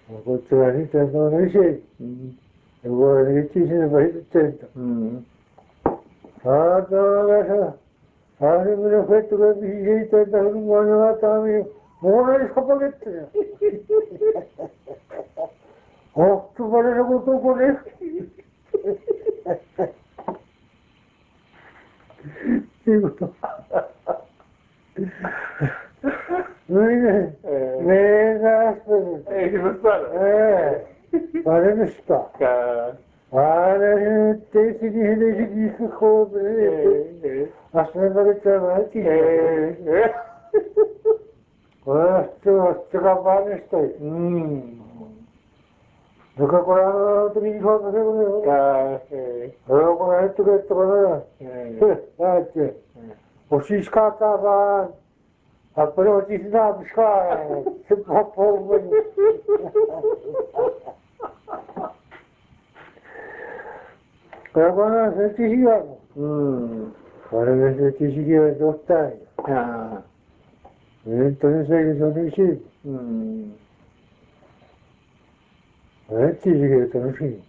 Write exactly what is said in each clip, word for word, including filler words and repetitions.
こっちは似てるのにし、これにちしばいてんだ。あとはさ、あれもフェットがビジートだるものはため、もうないさばげってや。おっとばれることこれ。っていうこと。Mine, megasını. Elbisler. Evet. Varmışta. Varmışta. Tesini hedeci giysi kovdu. Aslında böyle çabuk ki. Orası, orası kapanmıştı. Nunca colado tu hijo, no sé cómo. Luego con esto que esto con eso. Gracias. O si scattava. Però ci si dà buscare, si può poi. Però quando se ti si va, quando se ti si va, dove stai? E tu ne sai che sono uscito. E ti si va, sono uscito.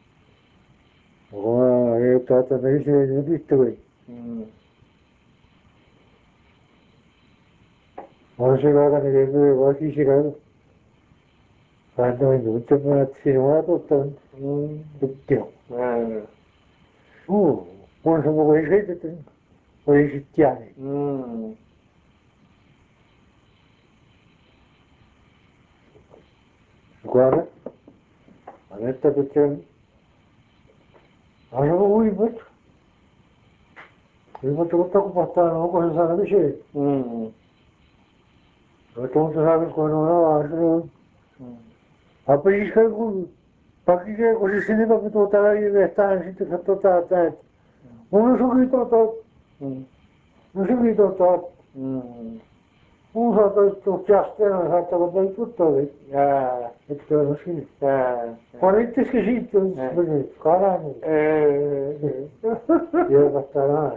Ma io ho fatto per i sei di tutto questo. Ma se guarda che due volte si va. Quando in tutto me si va tutto tutto. Oh, quando sono quei sei quei cristiani. Guarda, ha detto che c'è. Allora lui but. Lui but tutto comportato come sa che c'è. Lo tonto sa che quello no, altro. Apri il culo. Perché così se ne va tutta la libertà, si ti fa tutta la testa. Non so che tutto. Non so che tutto. Un fatto tutto ciastino, fatto con tutto lì. E tutto così. quaranta schizzi, quaranta. Io batterò.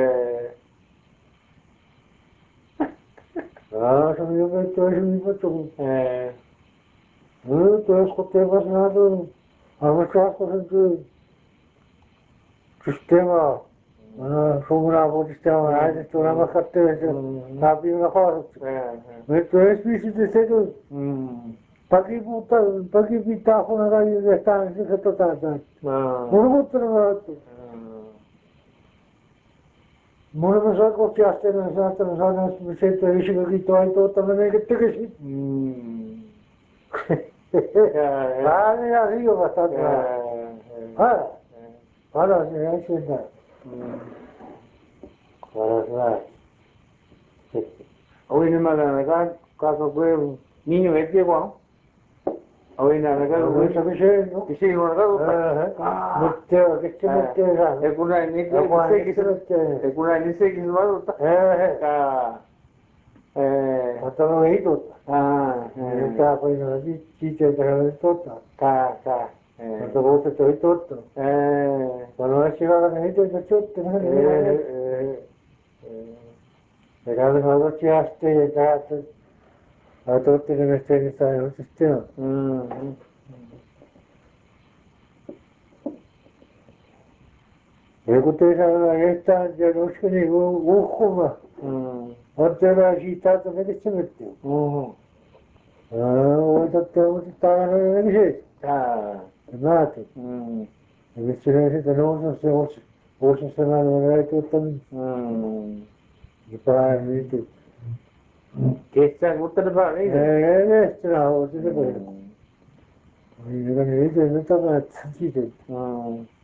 Ah, sono io che tu hai mi fatto. Eh, tu ascolti passato. Avevo ascoltato sistema. Una buona sistema, hai detto una fatta, capi una cosa. Ma tu hai spiegato di sé tu. Perché butta, perché bitta con una università, si è totata. Non lo trovato. Non lo so che ti ha stesso, non so, non so, se tu riesci a dire hai tutto, non è che te che si. Ah, ne arrivo abbastanza. Ah, allora, se hai scelto. Allora, Hoy no me la negan, caso fue un niño que llegó. Hoy no me negan, non so che c'è, no? que sigue con algo. Metteva, che ti metteva? Es una ni E qua, sé che que ti metteva? es una ni sé que se va a Eh, eh, fatto lei tutto. ah, In realtà poi non ci c'è da tutto. ca, ca, Quando voto tu tutto. eh, Quando esci la venuto da tutto, non è. E quando ci ha stegato, a tutte le mestieri stanno in un sistema. E poteva restare già non si ne ucuma. Oltre la città dove che si mette. Ah, ho detto, ho detto, non è che ah, è nato. E mi si vede non so se oggi, oggi se non è tutto mi pare di tutto. che sta tutto da fare? E è strano, si vede. Mi viene di tutto, ma si vede.